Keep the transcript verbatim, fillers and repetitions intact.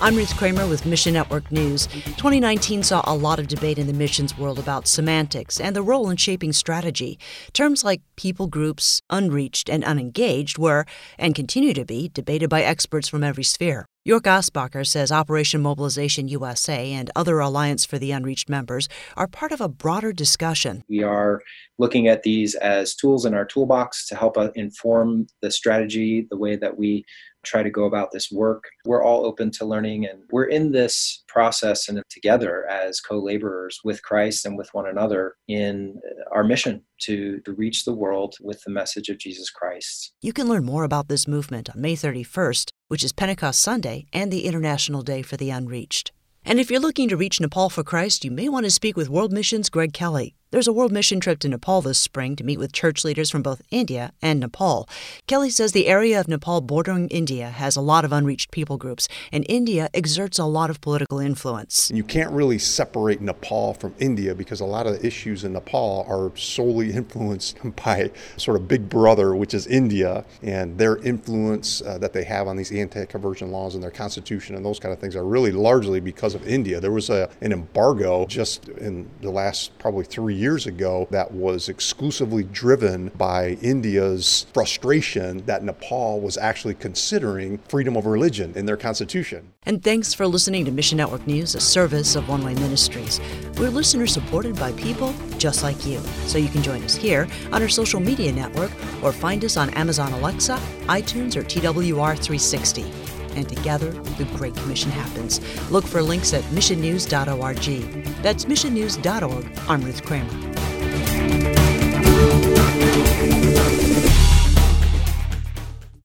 I'm Ruth Kramer with Mission Network News. twenty nineteen saw a lot of debate in the missions world about semantics and the role in shaping strategy. Terms like people groups, unreached, and unengaged were, and continue to be, debated by experts from every sphere. York Asbacher says Operation Mobilization U S A and other Alliance for the Unreached members are part of a broader discussion. We are looking at these as tools in our toolbox to help us inform the strategy, the way that we try to go about this work. We're all open to learning, and we're in this process and together as co-laborers with Christ and with one another in our mission to, to reach the world with the message of Jesus Christ. You can learn more about this movement on May thirty-first, which is Pentecost Sunday and the International Day for the Unreached. And if you're looking to reach Nepal for Christ, you may want to speak with World Mission's Greg Kelly. There's a world mission trip to Nepal this spring to meet with church leaders from both India and Nepal. Kelly says the area of Nepal bordering India has a lot of unreached people groups, and India exerts a lot of political influence. You can't really separate Nepal from India because a lot of the issues in Nepal are solely influenced by sort of Big Brother, which is India, and their influence uh, that they have on these anti-conversion laws and their constitution and those kind of things are really largely because of India. There was a, an embargo just in the last probably three years ago that was exclusively driven by India's frustration that Nepal was actually considering freedom of religion in their constitution. And thanks for listening to Mission Network News, a service of One Way Ministries. We're listeners supported by people just like you. So you can join us here on our social media network or find us on Amazon Alexa, iTunes, or T W R three sixty. And together, the Great Commission happens. Look for links at mission news dot org. That's mission news dot org. I'm Ruth Kramer.